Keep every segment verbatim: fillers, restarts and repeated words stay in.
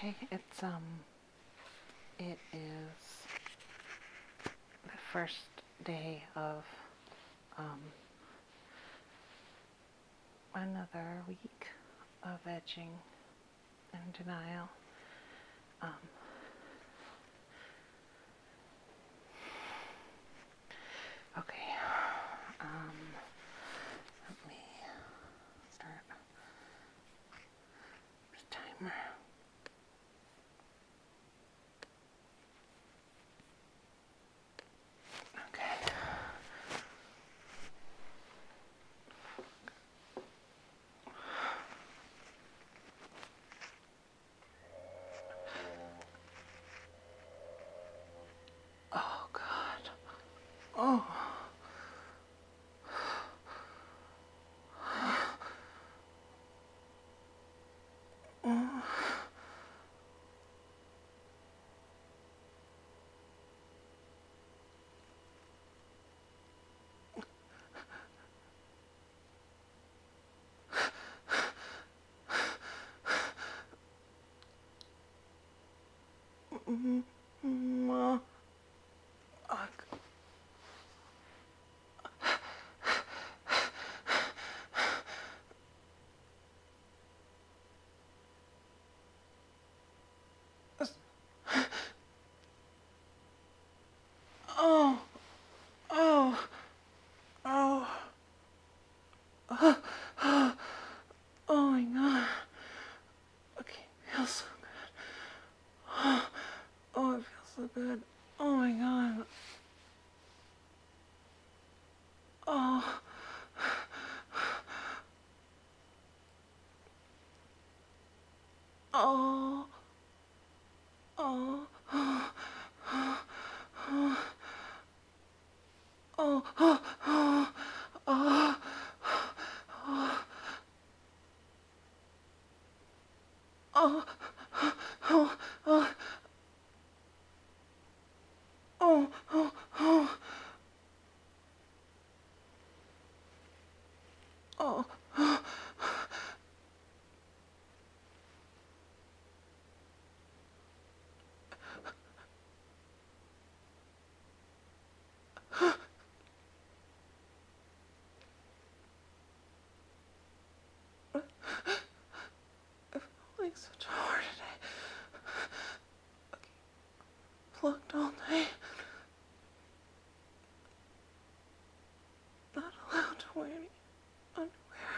Okay, it's um it is the first day of um another week of edging and denial. Um okay. Um let me start the timer. Okay. Oh God. Oh. Mm, uh, oh. Oh. Oh. Oh. Oh. Oh my God. Okay, feels so good. Oh, it feels so good. Oh my God. Oh. Oh. Oh. Oh. Oh. Oh. Oh. Oh. Oh. Oh. Oh. Oh. Oh. Oh. Oh. Oh. Like such a hard day. Okay. Plugged all day. Not allowed to wear any underwear.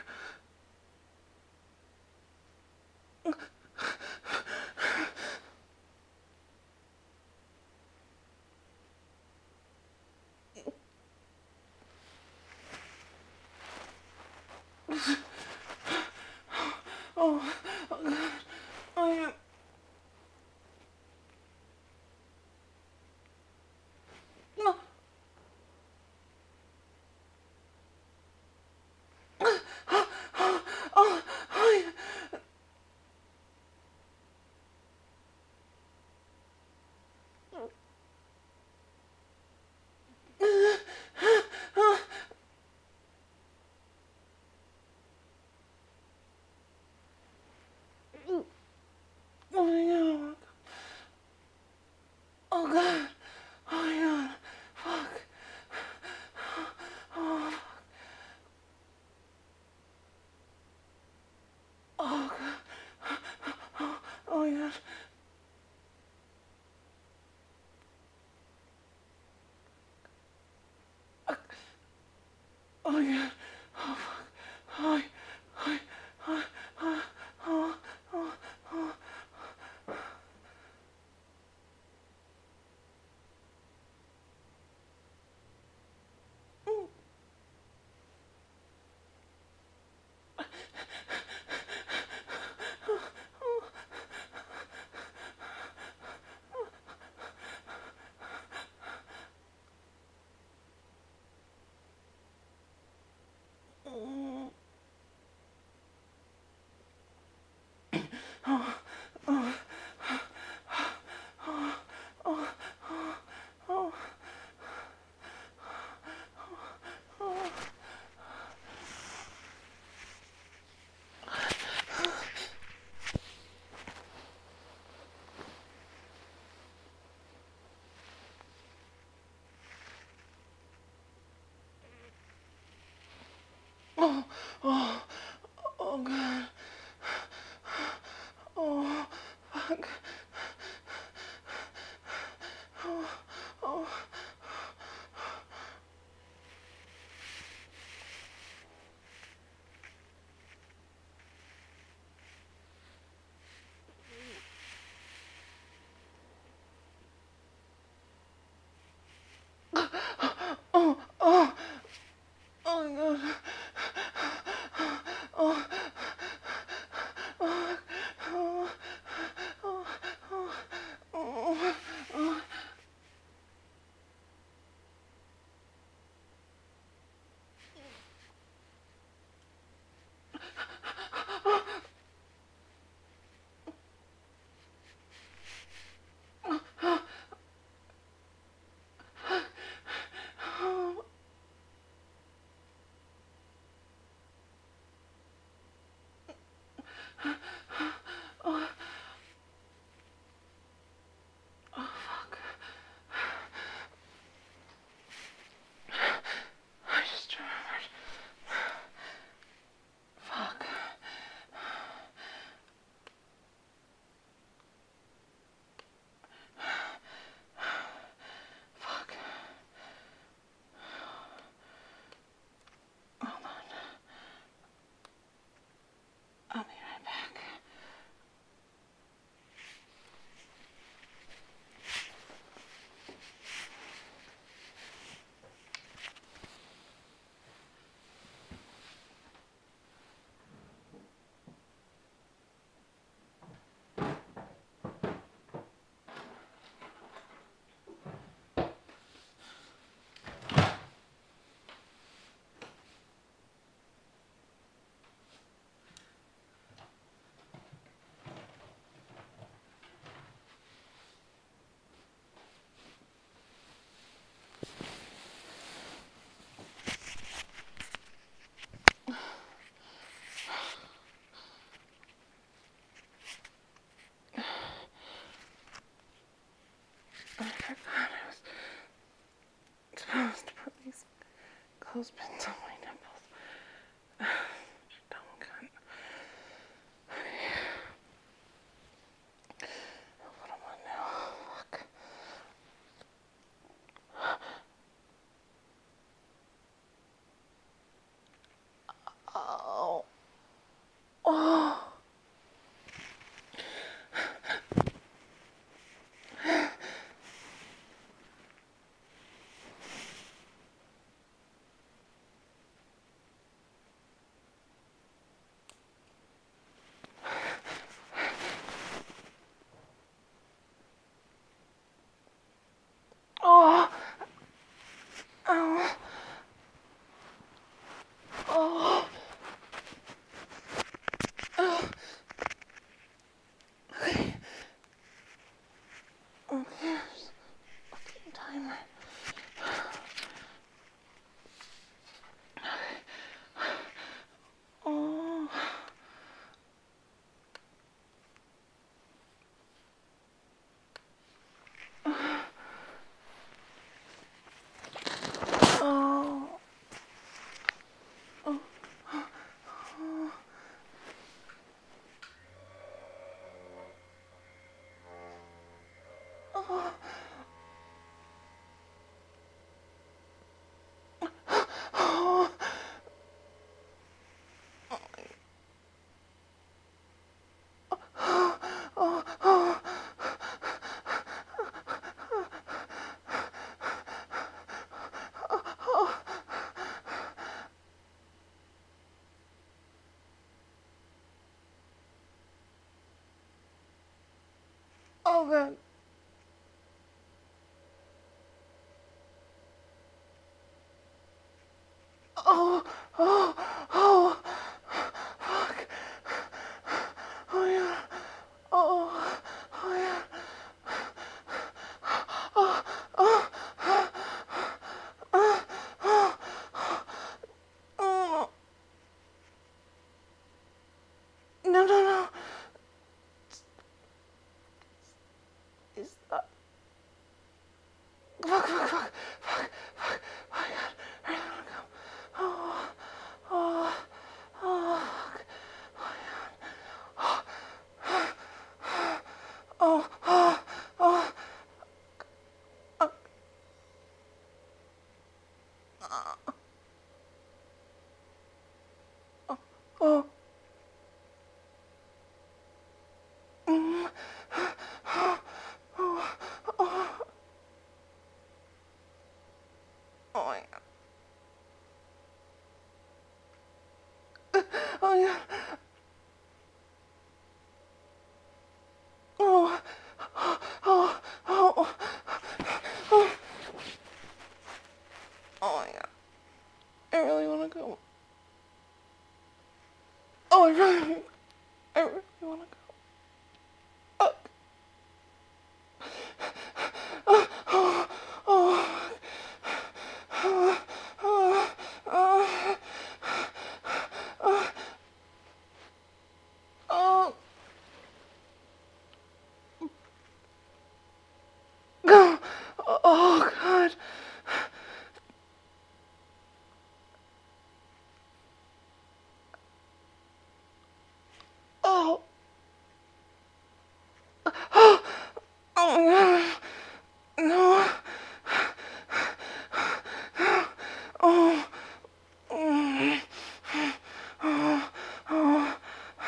Oh, oh God. I am. No. Oh, oh, oh, oh, oh my God. Oh God. Oh my God. Fuck. Oh, oh God. Oh, oh my God. Oh my God. Oh fuck. Oh, oh, oh, oh, oh, oh, oh. fuck. Oh, oh. Oh, oh, oh my god. Oh, oh, oh, oh, oh, oh. I just remembered. Fuck. Fuck. Hold on. I'll be right back. I forgot I was supposed to put these clothespins on my nipples. Dumb cunt. Okay. I'll put them on now. Fuck. Oh. Oh. Oh. Oh. Oh. Oh. Okay. Okay. Fucking timer. Oh. Oh. Oh. Oh. Oh. Oh. Oh. Oh. Oh god. Oh, oh, oh, fuck. Oh yeah. Oh, oh yeah. Oh, oh, oh, oh, oh. No, no, no. Is that? Fuck, fuck, fuck, fuck, fuck. Oh my god. I really wanna go. Oh, oh. Oh, yeah. Oh, oh, oh, oh. Oh my god. I really want to go. Oh, I really, I really want to go. Oh. Oh, oh, oh. Oh, oh, oh, oh, oh, oh, oh, God. Oh, oh, oh, God. No. Oh, mm, oh, oh,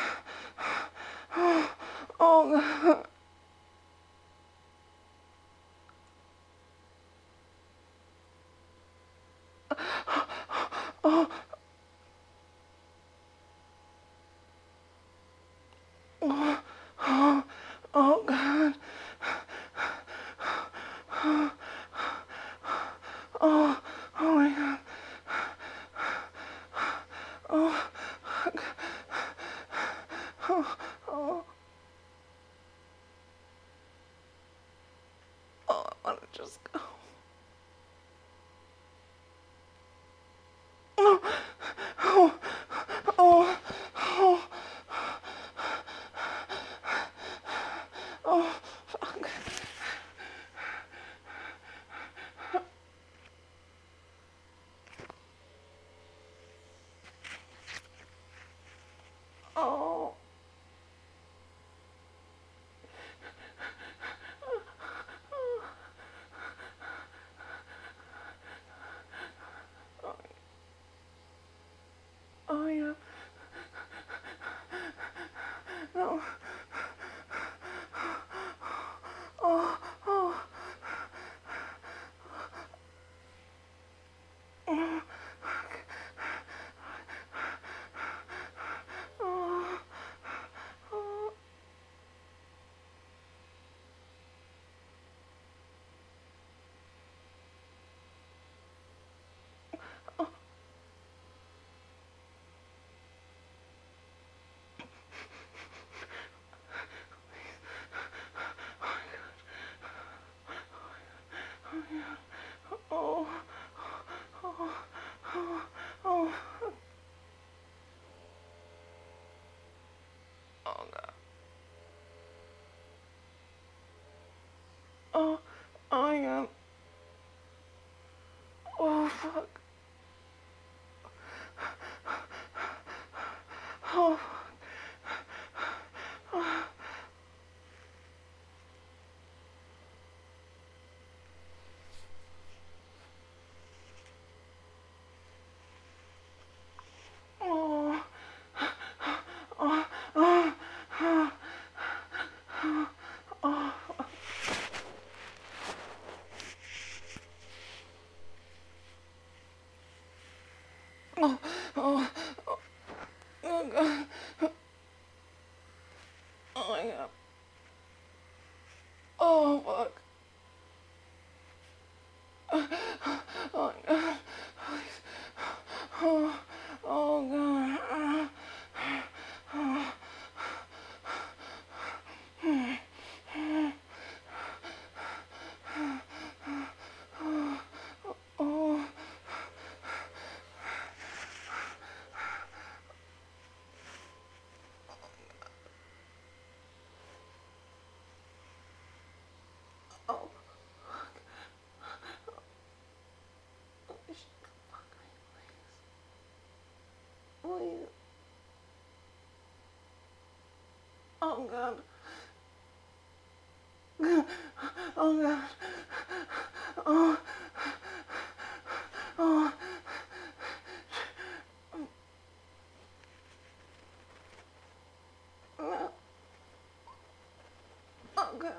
oh, oh, God. Oh, oh, oh, oh, God. Oh, oh my God. Oh, oh, oh, oh, I want to just go. Oh, oh, oh, oh, oh, fuck. Oh, oh, yeah. No. Oh, oh, oh, oh, oh, oh, oh, oh, oh, oh, God. Oh, oh, yeah. Oh, fuck. Oh, oh, oh, oh, oh, oh, oh, oh, oh, God. Oh, my God. Oh, fuck. Oh, God. Oh, oh, God. Oh, oh, oh. Please. Oh, God. Oh, God. Oh, oh, no. Oh, God.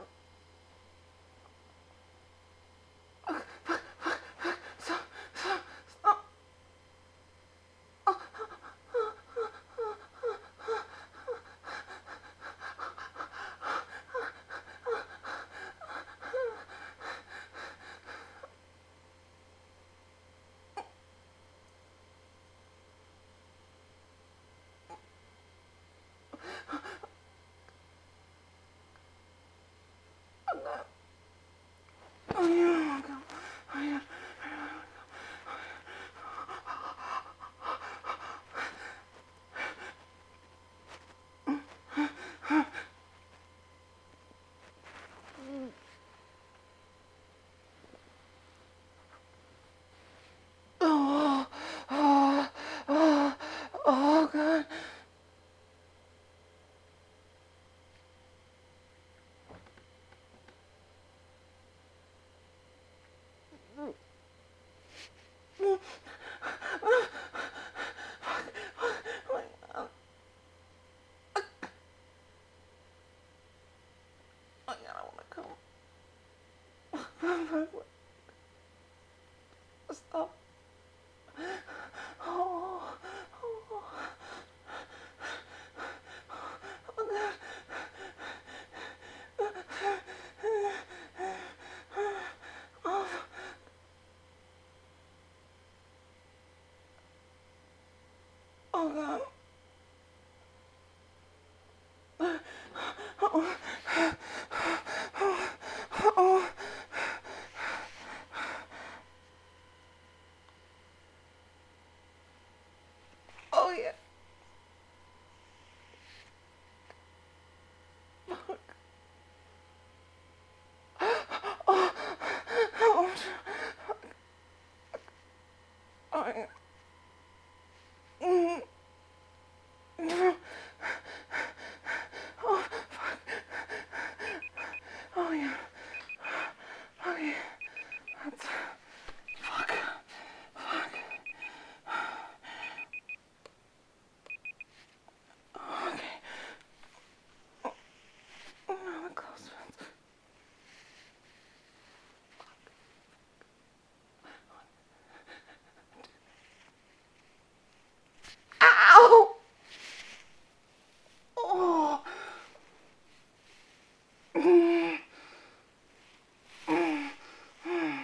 Stop, stop, stop. Oh God, I wanna come. Stop. Oh, oh, oh God. Oh, oh God. Oh, oh, oh yeah. Oh, oh, oh, yeah. Mm. Oh, oh yeah. Oh yeah. That's, fuck. Fuck. Okay. Oh, now the close ones. Ow! Oh. Mm. Mm. Mm.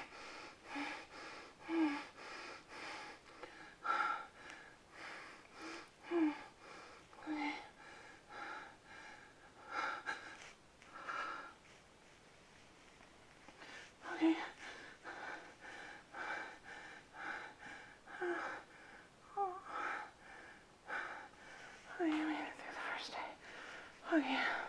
Okay. Oh, you made it through the first day. Okay.